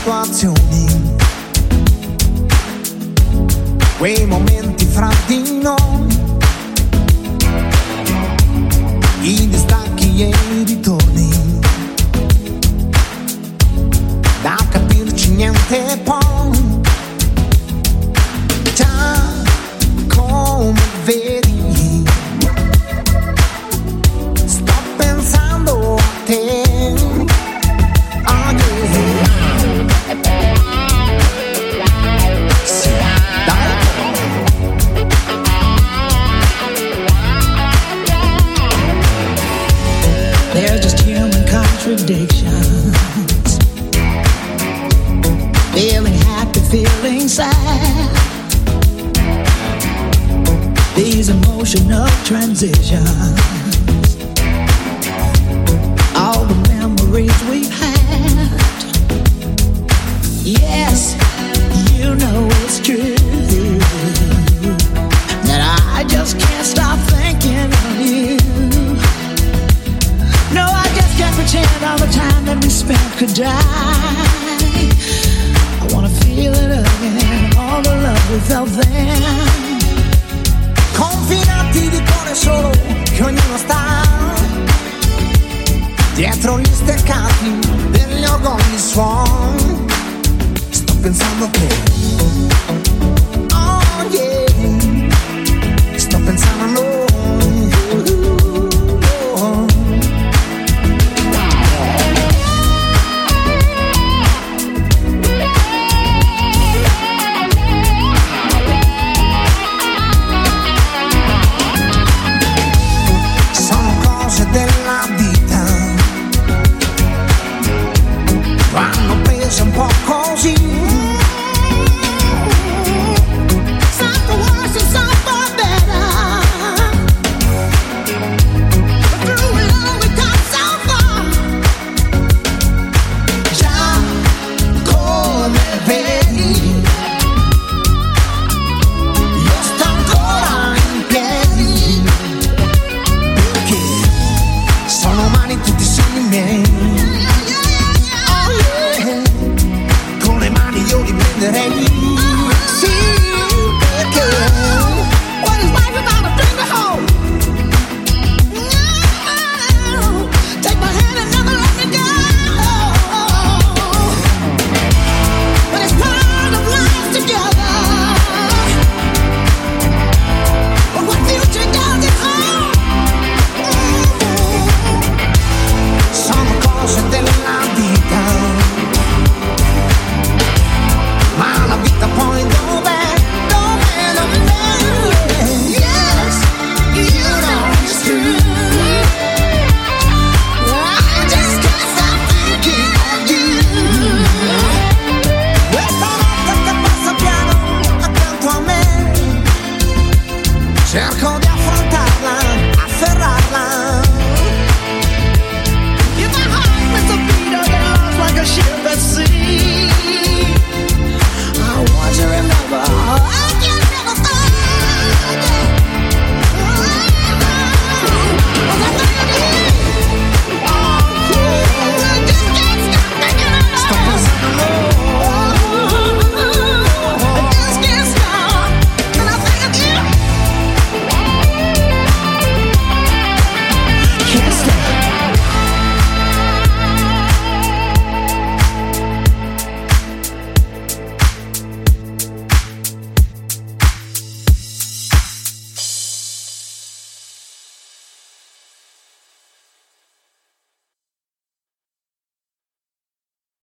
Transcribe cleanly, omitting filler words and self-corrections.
situazioni, quei momenti fra di noi, i distacchi e i ritorni, da capirci niente poi, già come vedi, sto pensando a te. They're just human contradictions. Feeling happy, feeling sad. These emotional transitions. All the memories we've had. Yes, you know it's true that I just can't stop thinking of you. No, I just can't pretend all the time that we spent could die. I wanna feel it again, all the love we felt then. Confinati di cuore solo, che ognuno sta dietro gli steccati degli orgogli suoni. Sto pensando che